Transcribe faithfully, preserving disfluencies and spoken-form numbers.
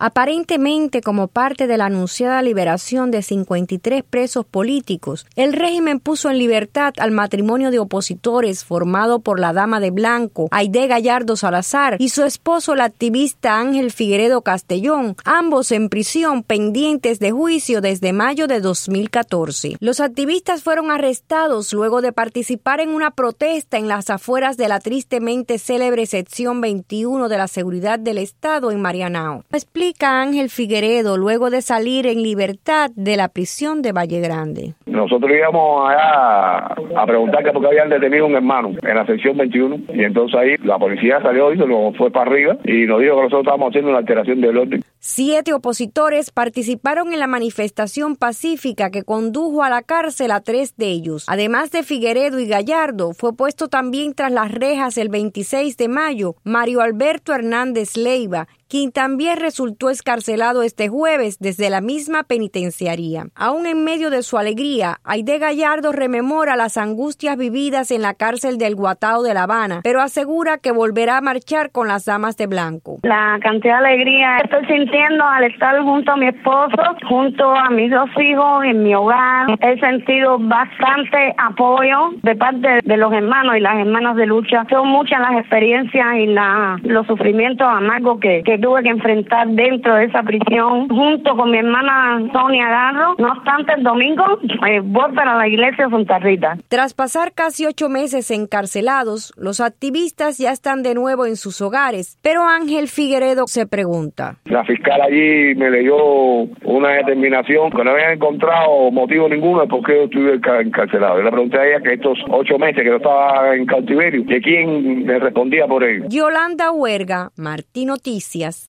Aparentemente, como parte de la anunciada liberación de cincuenta y tres presos políticos, el régimen puso en libertad al matrimonio de opositores formado por la dama de blanco, Aide Gallardo Salazar, y su esposo, el activista Ángel Figueredo Castellón, ambos en prisión pendientes de juicio desde mayo de dos mil catorce. Los activistas fueron arrestados luego de participar en una protesta en las afueras de la tristemente célebre sección veintiuno de la Seguridad del Estado en Marianao. Explica Ángel Figueredo luego de salir en libertad de la prisión de Valle Grande. Nosotros íbamos allá a preguntar que por qué habían detenido a un hermano en la sección veintiuno y entonces ahí la policía salió y se nos fue para arriba y nos dijo que nosotros estábamos haciendo una alteración del orden. Siete opositores participaron en la manifestación pacífica que condujo a la cárcel a tres de ellos. Además de Figueredo y Gallardo, fue puesto también tras las rejas el veintiséis de mayo Mario Alberto Hernández Leiva, quien también resultó excarcelado este jueves desde la misma penitenciaría. Aún en medio de su alegría, Aide Gallardo rememora las angustias vividas en la cárcel del Guatao de La Habana, pero asegura que volverá a marchar con las damas de blanco. La cantidad de alegría que estoy sintiendo al estar junto a mi esposo, junto a mis dos hijos, en mi hogar, he sentido bastante apoyo de parte de los hermanos y las hermanas de lucha. Son muchas las experiencias y la, los sufrimientos amargos que, que tuve que enfrentar dentro de esa prisión junto con mi hermana Sonia Garro. No obstante, el domingo eh, voy para la iglesia de Santa Rita. Tras pasar casi ocho meses encarcelados, los activistas ya están de nuevo en sus hogares, pero Ángel Figueredo se pregunta. La fiscal allí me leyó una determinación que no habían encontrado motivo ninguno de por qué yo estuve encarcelado. Yo le pregunté a ella que estos ocho meses que yo estaba en cautiverio, que quién me respondía por ello. Yolanda Huerga, Martín Noticias.